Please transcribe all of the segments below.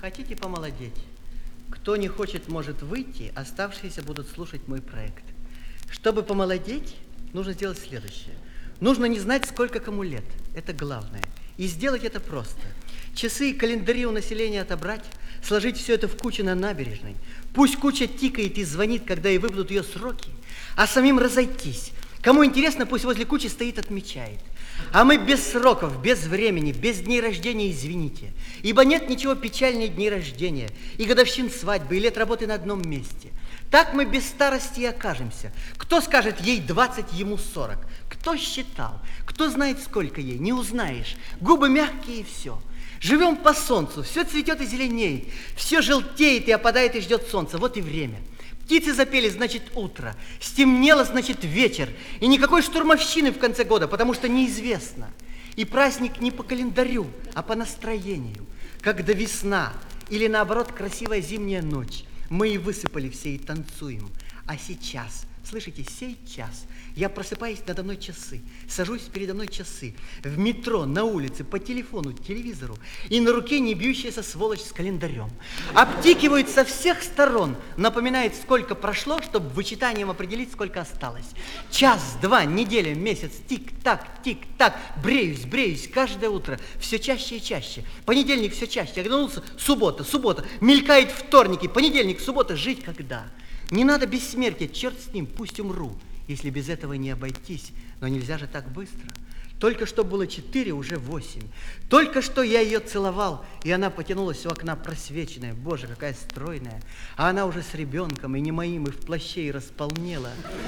Хотите помолодеть? Кто не хочет, может выйти, оставшиеся будут слушать мой проект. Чтобы помолодеть, нужно сделать следующее. Нужно не знать, сколько кому лет. Это главное. И сделать это просто. Часы и календари у населения отобрать, сложить все это в кучу на набережной. Пусть куча тикает и звонит, когда ей выпадут ее сроки, а самим разойтись. Кому интересно, пусть возле кучи стоит, отмечает. А мы без сроков, без времени, без дней рождения, извините. Ибо нет ничего печальнее дней рождения, и годовщин свадьбы, и лет работы на одном месте. Так мы без старости и окажемся. Кто скажет, ей 20, ему 40? Кто считал? Кто знает, сколько ей? Не узнаешь. Губы мягкие и все. Живем по солнцу, все цветет и зеленеет, все желтеет и опадает и ждет солнца. Вот и время. Птицы запели, значит, утро. Стемнело, значит, вечер. И никакой штурмовщины в конце года, потому что неизвестно. И праздник не по календарю, а по настроению. Когда весна или, наоборот, красивая зимняя ночь. Мы и высыпали все и танцуем. А сейчас, слышите, сей час, я просыпаюсь, надо мной часы, сажусь передо мной часы, в метро, на улице, по телефону, телевизору, и на руке не бьющаяся сволочь с календарем. Обтикивают со всех сторон, напоминает, сколько прошло, чтобы вычитанием определить, сколько осталось. Час, два, неделя, месяц, тик-так, бреюсь каждое утро, все чаще и чаще. Понедельник все чаще, оглянулся, суббота, мелькает вторник, и понедельник, суббота, жить когда? Не надо бессмертия, черт с ним, пусть умру, если без этого не обойтись, но нельзя же так быстро. Только что было 4, уже 8. Только что я ее целовал, и она потянулась у окна просвеченная. Боже, какая стройная. А она уже с ребенком, и не моим, и в плаще, и располнела.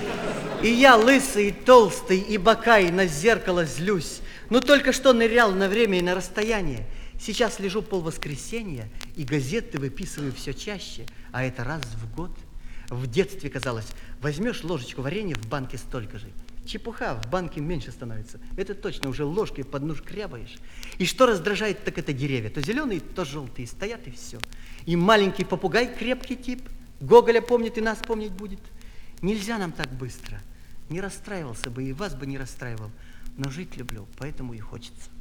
И я лысый, и толстый, и бока, и на зеркало злюсь. Но только что нырял на время и на расстояние. Сейчас лежу полвоскресенья, и газеты выписываю все чаще, а это раз в год. В детстве казалось, возьмешь ложечку варенья, в банке столько же. Чепуха, в банке меньше становится. Это точно, уже ложкой под нож крябаешь. И что раздражает, так это деревья. То зеленые, то желтые, стоят и все. И маленький попугай, крепкий тип, Гоголя помнит и нас помнить будет. Нельзя нам так быстро. Не расстраивался бы, и вас бы не расстраивал. Но жить люблю, поэтому и хочется.